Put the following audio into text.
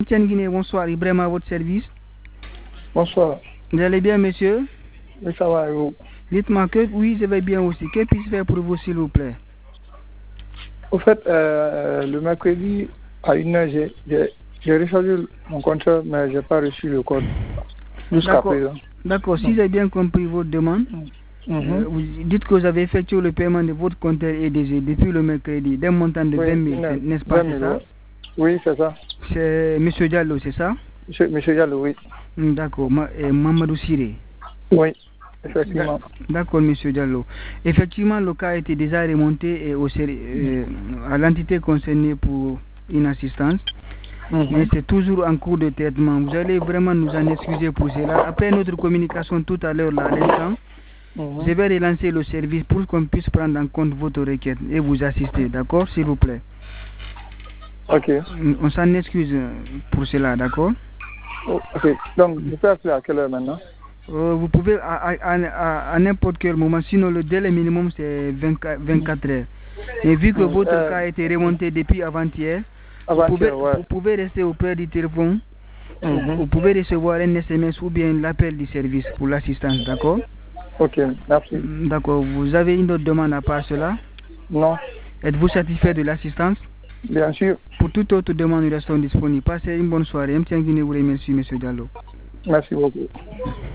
Tiens Guinée, bonsoir, Ibrahim à votre service. Bonsoir. Vous allez bien, monsieur? Oui, ça va et vous? Dites-moi que oui, je vais bien aussi. Que puis-je faire pour vous, s'il vous plaît? Au fait, le mercredi à 1h, j'ai rechargé mon compteur, mais je n'ai pas reçu le code jusqu'à présent. D'accord, si j'ai bien compris votre demande, vous dites que vous avez effectué le paiement de votre compteur EDG depuis le mercredi d'un montant de 20 000, n'est-ce pas, c'est ça? Oui, c'est ça. C'est M. Diallo, c'est ça? Monsieur Diallo, oui. D'accord, Mamadou Siré. Oui, effectivement. D'accord, M. Diallo. Effectivement, le cas a été déjà remonté à l'entité concernée pour une assistance. Mais c'est toujours en cours de traitement. Vous allez vraiment nous en excuser pour cela. Après notre communication tout à l'heure, là, à l'instant, je vais relancer le service pour qu'on puisse prendre en compte votre requête et vous assister, d'accord, s'il vous plaît? Ok. On s'en excuse pour cela, d'accord? Ok. Donc, je peux appeler à quelle heure maintenant? Vous pouvez à n'importe quel moment, sinon le délai minimum c'est 24 heures. Mais vu que votre cas a été remonté depuis avant-hier, vous pouvez rester auprès du téléphone. Vous pouvez recevoir un SMS ou bien l'appel du service pour l'assistance, d'accord? Ok, merci. D'accord. Vous avez une autre demande à part cela? Non. Êtes-vous satisfait de l'assistance? Bien sûr. Pour toute autre demande, nous restons disponibles. Passez une bonne soirée. M. Guinée vous remercie, M. Diallo. Merci beaucoup.